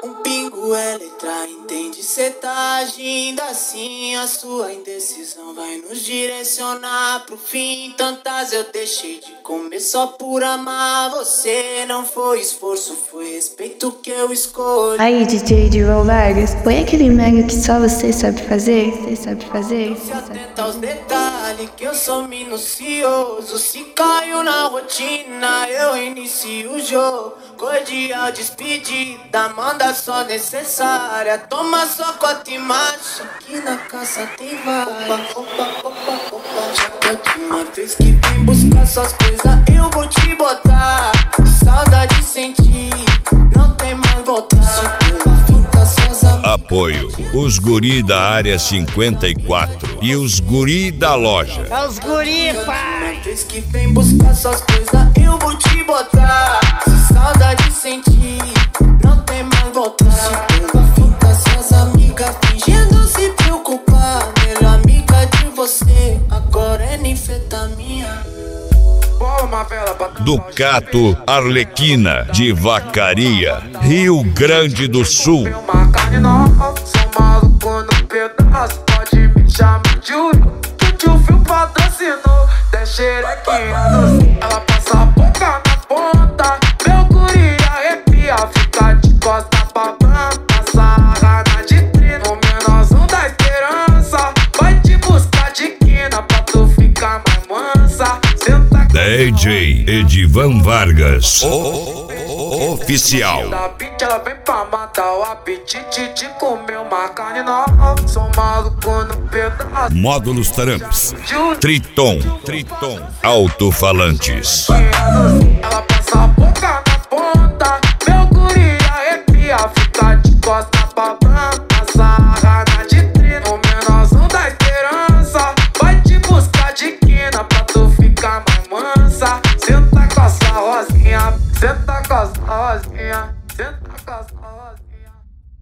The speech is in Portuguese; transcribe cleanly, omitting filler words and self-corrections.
Um pingo é letra, entende? Cê tá agindo assim, a sua indecisão vai nos direcionar pro fim. Tantas eu deixei de comer só por amar você. Não foi esforço, foi respeito que eu escolhi. Aí, DJ João Vargas, põe aquele mega que só você sabe fazer. Você sabe fazer. Se atenta aos detalhes que eu sou minucioso. Se caio na rotina, eu inicio o jogo. Cordial despedida, manda só necessária. Toma sua cota e marcha, que na caça tem várias. Já que a última vez que vem buscar suas coisas, eu vou te botar. Saudade sentir, não tem mais voltar. Apoio: os guri da área 54 e os guri da loja. É os guri, pai! Uma vez que vem buscar suas coisas, eu vou te botar. Se saudade sentir, não tem mais voltar. Se pela fita, suas amigas fingindo se preocupar. Melhor amiga de você, agora é ninfetamina. Ducato Arlequina de Vacaria, Rio Grande do Sul. Uma carne nova, sou maluco no pedaço, pode me chamar de Uri. Que o fio patrocinou, deixa xerequinha. Ela passa a boca na ponta, meu guri arrepia, fica de costa pra planta, sarrada de trino. O menorzão da esperança, vai te buscar de quina pra tu ficar mais mansa. DJ Edivan Vargas, oficial. Da beat ela vem pra matar o apetite de comer uma carne nova. Sou maluco no pedaço. Módulos Tramps, Triton, Alto-falantes. Ela passa a boca na ponta, meu guri arrepia, fica de costa pra planta, sarrada de trino. O menorzão da esperança, vai te buscar de quina pra tu ficar mais mansa. Senta com essa rosinha, senta com essa rosinha, senta com essa rosinha.